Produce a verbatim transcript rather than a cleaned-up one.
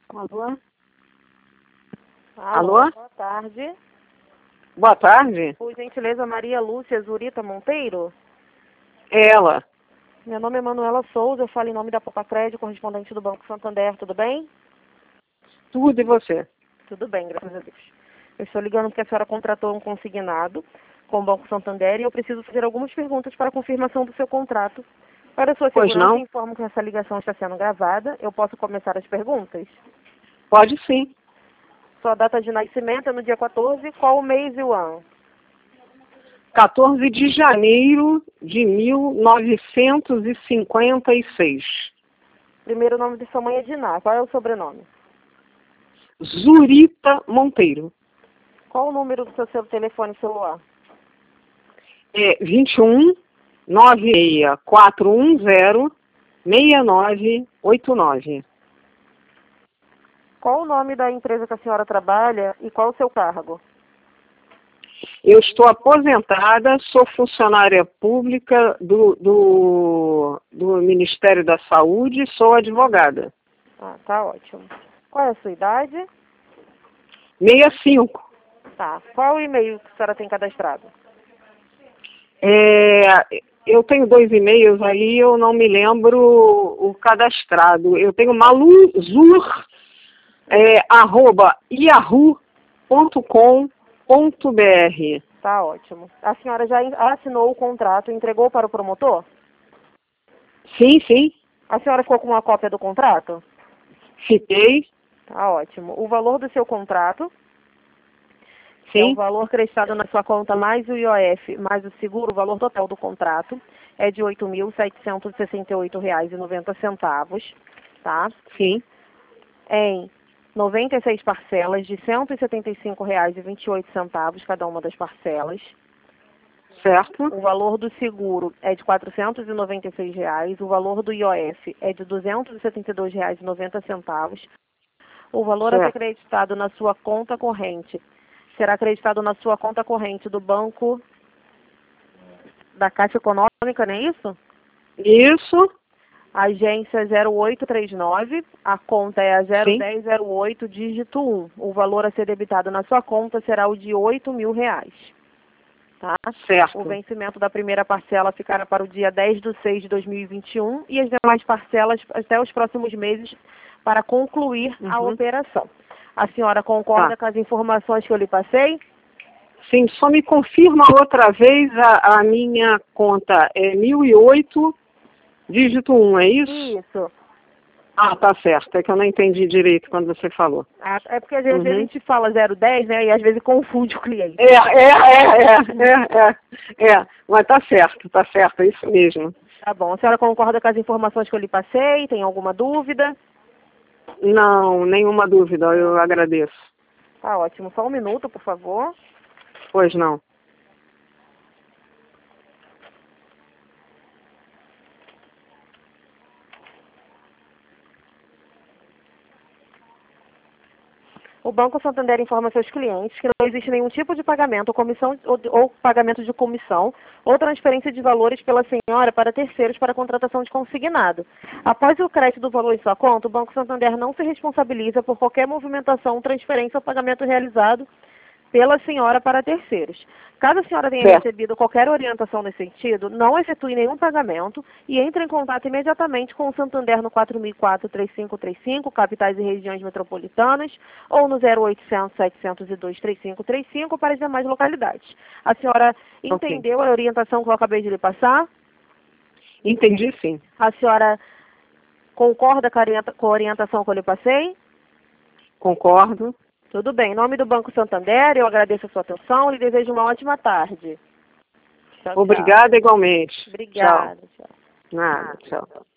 Alô? Alô? Alô? Boa tarde. Boa tarde. Por gentileza, Maria Lúcia Zurita Monteiro? É ela. Meu nome é Manuela Souza, eu falo em nome da Popacred, correspondente do Banco Santander, tudo bem? Tudo e você? Tudo bem, graças a Deus. Eu estou ligando porque a senhora contratou um consignado com o Banco Santander e eu preciso fazer algumas perguntas para a confirmação do seu contrato. Para a sua Pois segurança, não? informo que essa ligação está sendo gravada. Eu posso começar as perguntas? Pode sim. Sua data de nascimento é no dia quatorze, qual o mês e o ano? quatorze de janeiro de mil novecentos e cinquenta e seis. Primeiro nome de sua mãe é Diná. Qual é o sobrenome? Zurita Monteiro. Qual o número do seu seu telefone celular? É vinte e um, nove seis quatro um zero, seis nove oito nove. Qual o nome da empresa que a senhora trabalha e qual o seu cargo? Eu estou aposentada, sou funcionária pública do, do, do Ministério da Saúde, sou advogada. Ah, tá ótimo. Qual é a sua idade? sessenta e cinco. Tá. Qual o e-mail que a senhora tem cadastrado? É, eu tenho dois e-mails aí, eu não me lembro o cadastrado. Eu tenho maluzur, é, arroba yahoo ponto com ponto br. Tá ótimo. A senhora já assinou o contrato e entregou para o promotor? Sim, sim, A senhora ficou com uma cópia do contrato? fiquei, Tá ótimo. O valor do seu contrato é o sim, valor creditado na sua conta mais o I O F, mais o seguro, o valor total do contrato é de oito mil setecentos e sessenta e oito reais e noventa centavos, tá? sim, Em noventa e seis parcelas de cento e setenta e cinco reais e vinte e oito centavos cada uma das parcelas. certo, O valor do seguro é de quatrocentos e noventa e seis reais, o valor do I O F é de duzentos e setenta e dois reais e noventa centavos. O valor a ser certo. acreditado na sua conta corrente será acreditado na sua conta corrente do banco da Caixa Econômica, não é isso? Isso, Agência zero oito três nove, a conta é a zero sim, dez zero oito, dígito um. O valor a ser debitado na sua conta será o de oito mil reais. Tá? certo. O vencimento da primeira parcela ficará para o dia dez de seis de dois mil e vinte e um e as demais parcelas até os próximos meses para concluir a Uhum. operação. A senhora concorda Tá. com as informações que eu lhe passei? Sim, só me confirma outra vez a, a minha conta é mil e oito, dígito um, é isso? Isso. Ah, tá certo, é que eu não entendi direito quando você falou. Ah, é porque às vezes a Uhum. gente fala zero dez, né? E às vezes confunde o cliente. É, é, é, é, é, é, é, mas tá certo, tá certo, é isso mesmo. Tá bom. A senhora concorda com as informações que eu lhe passei? Tem alguma dúvida? Não, nenhuma dúvida, eu agradeço. Tá ótimo. Só um minuto, por favor. Pois não. O Banco Santander informa seus clientes que não existe nenhum tipo de pagamento ou, comissão, ou, ou pagamento de comissão ou transferência de valores pela senhora para terceiros para contratação de consignado. Após o crédito do valor em sua conta, o Banco Santander não se responsabiliza por qualquer movimentação, transferência ou pagamento realizado pela senhora para terceiros. Caso a senhora tenha Certo. recebido qualquer orientação nesse sentido, não efetue nenhum pagamento e entre em contato imediatamente com o Santander no quatro mil e quatro, três cinco três cinco, capitais e regiões metropolitanas, ou no zero oitocentos, setecentos e dois, trinta e cinco trinta e cinco para as demais localidades. A senhora Ok. entendeu a orientação que eu acabei de lhe passar? Entendi sim. A senhora concorda com a orienta- com a orientação que eu lhe passei? Concordo. Tudo bem. Em nome do Banco Santander, eu agradeço a sua atenção e lhe desejo uma ótima tarde. Tchau, tchau. Obrigada igualmente. Tchau. Obrigada. Tchau. Nada, tchau.